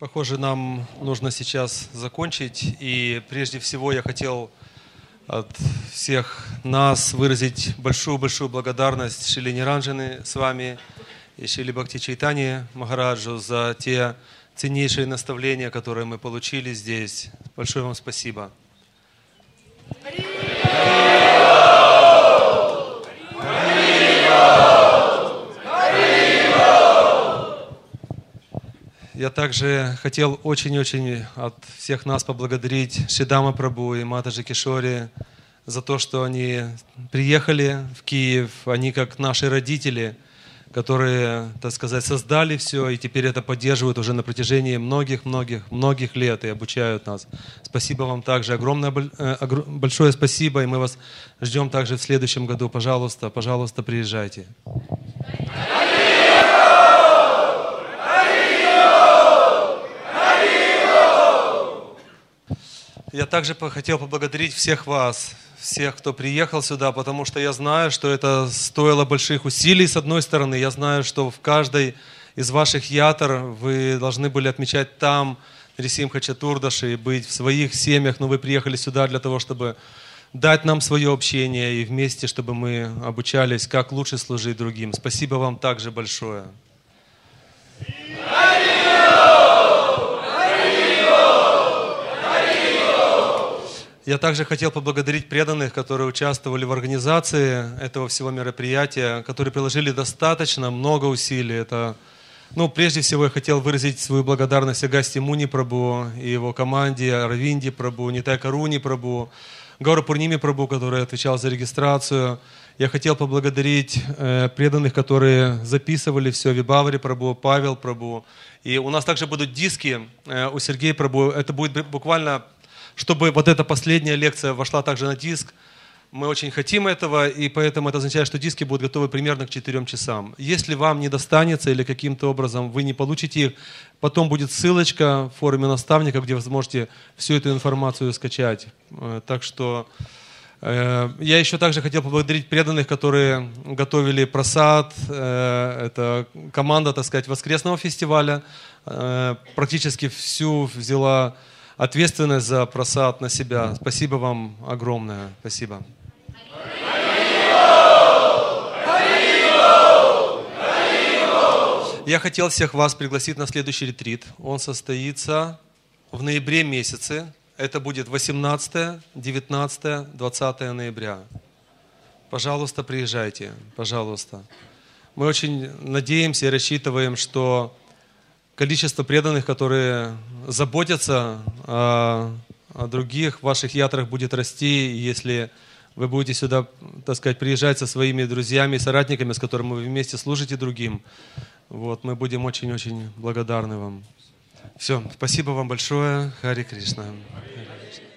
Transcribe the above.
Похоже, нам нужно сейчас закончить. И прежде всего я хотел от всех нас выразить большую-большую благодарность Шриле Ниранджане с вами и Шриле Бхакти Чайтанье Махараджу за те ценнейшие наставления, которые мы получили здесь. Большое вам спасибо. Я также хотел очень-очень от всех нас поблагодарить Шидама Прабху и Матаджи Кишори за то, что они приехали в Киев. Они как наши родители, которые, так сказать, создали все и теперь это поддерживают уже на протяжении многих лет и обучают нас. Спасибо вам также, большое спасибо, и мы вас ждем также в следующем году. Пожалуйста, приезжайте. Я также хотел поблагодарить всех вас, всех, кто приехал сюда, потому что я знаю, что это стоило больших усилий с одной стороны. Я знаю, что в каждой из ваших ятр вы должны были отмечать там Нрисимха Чатурдаши и быть в своих семьях, но вы приехали сюда для того, чтобы дать нам свое общение и вместе, чтобы мы обучались, как лучше служить другим. Спасибо вам также большое. Я также хотел поблагодарить преданных, которые участвовали в организации этого всего мероприятия, которые приложили достаточно много усилий. Прежде всего, я хотел выразить свою благодарность Агасти Муни Прабху и его команде, Аравинди Прабху, Нитай Каруни Прабху, Гауру Пурними Прабху, который отвечал за регистрацию. Я хотел поблагодарить преданных, которые записывали все, Вибавари Прабху, Павел Прабху. И у нас также будут диски у Сергея Прабху. Это будет буквально... Чтобы вот эта последняя лекция вошла также на диск. Мы очень хотим этого, и поэтому это означает, что диски будут готовы примерно к 4 часам. Если вам не достанется или каким-то образом вы не получите их, потом будет ссылочка в форуме наставника, где вы сможете всю эту информацию скачать. Так что я еще также хотел поблагодарить преданных, которые готовили прасад. Это команда, так сказать, воскресного фестиваля. Практически всю взяла ответственность за прасад на себя. Спасибо вам огромное. Спасибо. Я хотел всех вас пригласить на следующий ретрит. Он состоится в ноябре месяце. Это будет 18, 19, 20 ноября. Пожалуйста, приезжайте. Пожалуйста. Мы очень надеемся и рассчитываем, что количество преданных, которые заботятся о других, в ваших ятрах будет расти. И если вы будете сюда, так сказать, приезжать со своими друзьями и соратниками, с которыми вы вместе служите другим, мы будем очень-очень благодарны вам. Все, спасибо вам большое. Хари Кришна. Хари Кришна.